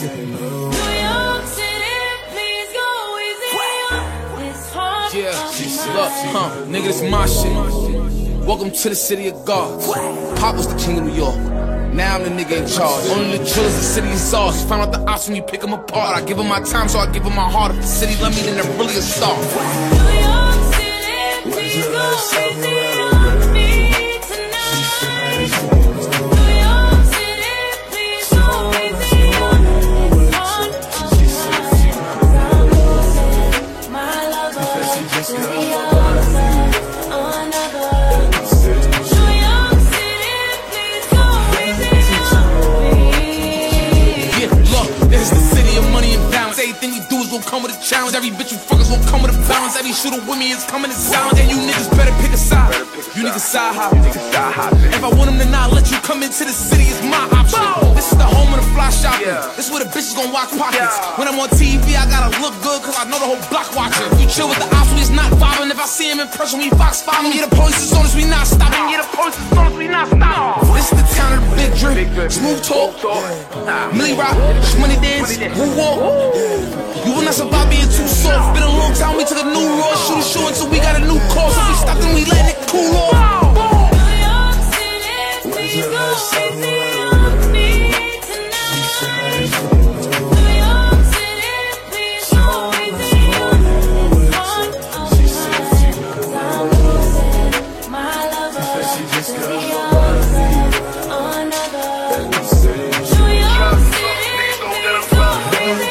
Nigga, this my shit. Welcome to the city of God. Pop was the king of New York. Now I'm the nigga in charge. Only the drillers, the city is ours. Found out the ops when you pick them apart. I give them my time, so I give them my heart. If the city love me, then they're really a star. New York City, please go easy on me tonight. New York City, please go easy on me. My lover, everything you do is gonna come with a challenge. Every bitch you fuck is gonna come with a balance. Every shooter with me is coming in silence. And you niggas better pick a side. You niggas side hop. If I want them to not let you come into the city, it's my option. This is the home of the fly shopping. This is where the bitches gonna watch pockets. When I'm on TV, I gotta look good, cause I know the whole block watching. If you chill with the ops, we is not vibing. If I see him in person, we Fox 5 him. Yeah, the police as soon as we not stopping. Yeah, the police as soon as we not stopping. This is the town of the big drip. Smooth talk. Millie Rock. Money dance. Woo walk. You will not survive being too soft. Been a long time, we took a new road. Shoot a show until we got a new call. So we stopped and we letting it cool off. New York City, please go easy on me tonight. New York City, please go easy on me. I'm losing my lover to the other, another. New York City, please go easy.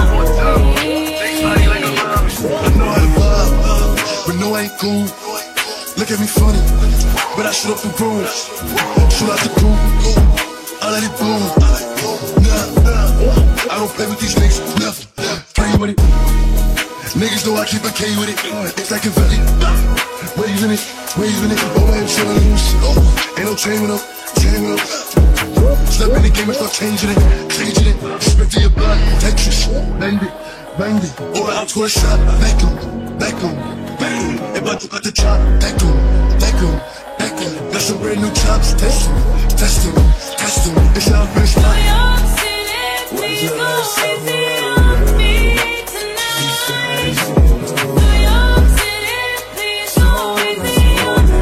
No, I ain't cool. Look at me funny, but I shoot up the room. Shoot out the cool. I let it boom. Nah, I don't play with these niggas. Never play with it. Niggas know I keep a K with it. It's like a valley. Waving it, waving it. Oh, I am chillin' loose. Ain't no chain up, chain up. Step in the game and start changing it, changing it. Spit to your blood, Tetris. Bang it, bang it. Or out to a shot, vacuum, vacuum. Bang! About to cut the chop, vacuum, vacuum, vacuum. Got some brand new chops, test them, test them, test them. It's our first time. New York City, please go easy on me tonight. New York City, please go easy on me.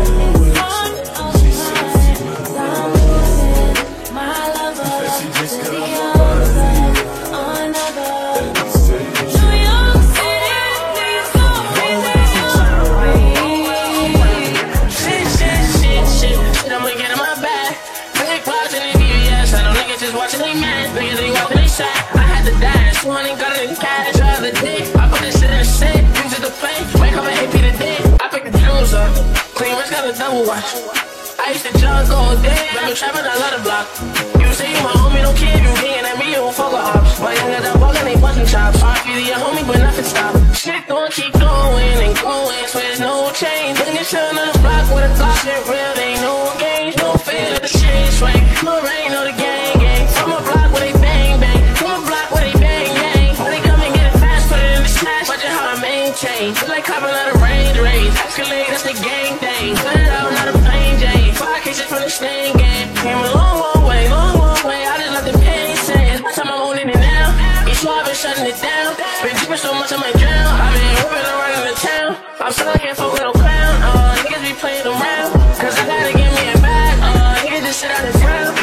I'm losing my lover to the other, another. New York City, please go easy. Watching they mad, niggas ain't walking they side. I had to dash, one ain't got it in cash. I the dick, I put this shit in the set. Use it to play, wake up and AP the dick. I picked the jewels up, clean wrist got a double watch. I used to jug all day, let me trapping, I love the block. You say you my homie, don't care if you hating at me, you don't fuck with ops. My young got that ball and they bustin' chops. RP to your homie, but nothing stop. Shit gon' keep going and going, so there's no change. Bring your shit on the block with a Glock, shit real, ain't no games, no fear that the shit swing. No rain, no the gang. From a block where they bang bang, from a block where they bang bang. When they come and get it fast, put it in the stash. Watch it how I maintain. Feel like copping out of range race. Escalade, that's the gang thing. Put it out, not a plain Jane. 5 cases from the stain game. Came a long, long way, long, long way. I just let the pain say. It's my time I'm owning it now. Each one I've been shutting it down. Been dripping so much I might drown. I've been whipping around in the town. I'm still I can't fuck with no clown. Niggas be playing around. Cause I gotta give me a bag. Niggas just sit out the ground.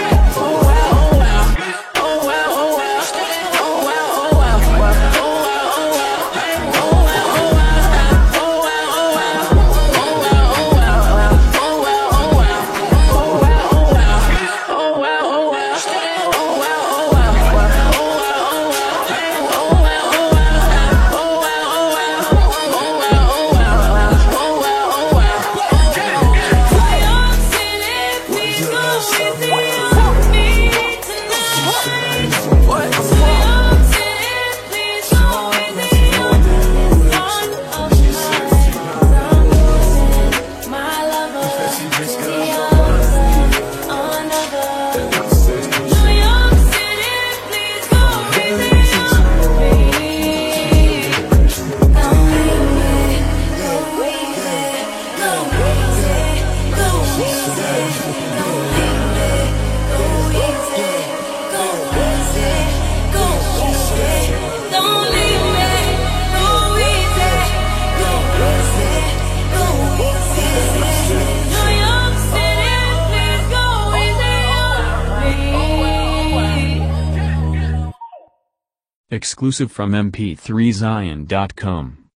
Exclusive from mp3zion.com.